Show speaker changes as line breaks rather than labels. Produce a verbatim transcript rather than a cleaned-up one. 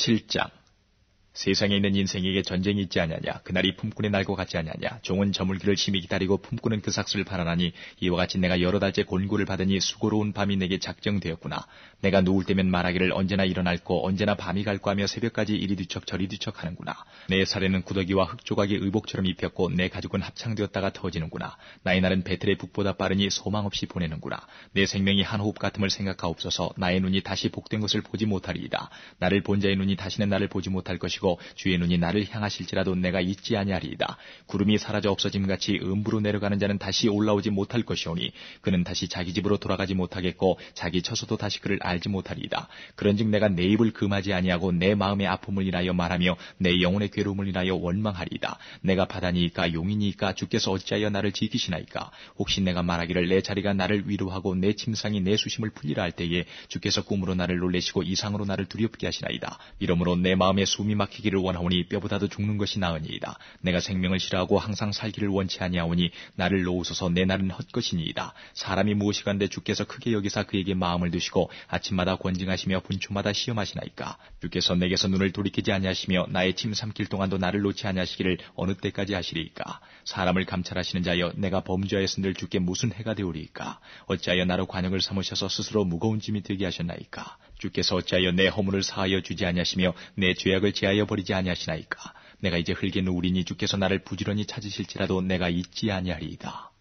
칠 장. 세상에 있는 인생에게 전쟁이 있지 아니하냐. 그날이 품꾼의 날과 같지 아니하냐. 종은 저물기를 심히 기다리고 품꾼은 그 삭슬을 바라나니 이와 같이 내가 여러 달째 곤고를 받으니 수고로운 밤이 내게 작정되었구나. 내가 누울 때면 말하기를 언제나 일어날고 언제나 밤이 갈고 하며 새벽까지 이리 뒤척 저리 뒤척 하는구나. 내 살에는 구더기와 흙조각이 의복처럼 입혔고 내 가죽은 합창되었다가 터지는구나. 나의 날은 배틀의 북보다 빠르니 소망 없이 보내는구나. 내 생명이 한 호흡 같음을 생각하옵소서. 나의 눈이 다시 복된 것을 보지 못하리이다. 나를 본 자의 눈이 다시는 나를 보지 못할 것이고 주의 눈이 나를 향하실지라도 내가 잊지 아니하리이다. 구름이 사라져 없어짐같이 음부로 내려가는 자는 다시 올라오지 못할 것이오니 그는 다시 자기 집으로 돌아가지 못하겠고 자기 처소도 다시 그를 알지 못하리이다. 그런즉 내가 내 입을 금하지 아니하고 내 마음의 아픔을 인하여 말하며 내 영혼의 괴로움을 인하여 원망하리이다. 내가 바다니이까 용이니이까 주께서 어찌하여 나를 지키시나이까. 혹시 내가 말하기를 내 자리가 나를 위로하고 내 침상이 내 수심을 풀리라 할 때에 주께서 꿈으로 나를 놀래시고 이상으로 나를 두렵게 하시나이다. 이러므로 내 마음에 숨이 막히 기를 원하오니 뼈보다도 죽는 것이 나으니이다. 내가 생명을 싫어하고 항상 살기를 원치 아니하오니 나를 놓으소서. 내 날은 헛것이니이다. 사람이 무엇이간데 주께서 크게 여기사 그에게 마음을 두시고 아침마다 권징하시며 분초마다 시험하시나이까. 주께서 내게서 눈을 돌이키지 아니하시며 나의 침 삼킬 동안도 나를 놓지 아니하시기를 어느 때까지 하시리이까. 사람을 감찰하시는 자여 내가 범죄하였은들 주께 무슨 해가 되오리이까. 어찌하여 나로 관역을 삼으셔서 스스로 무거운 짐이 되게 하셨나이까. 주께서 어찌하여 내 허물을 사하여 주지 아니하시며 내 죄악을 제하여 버리지 아니하시나이까. 내가 이제 흙에 누우리니 주께서 나를 부지런히 찾으실지라도 내가 잊지 아니하리이다.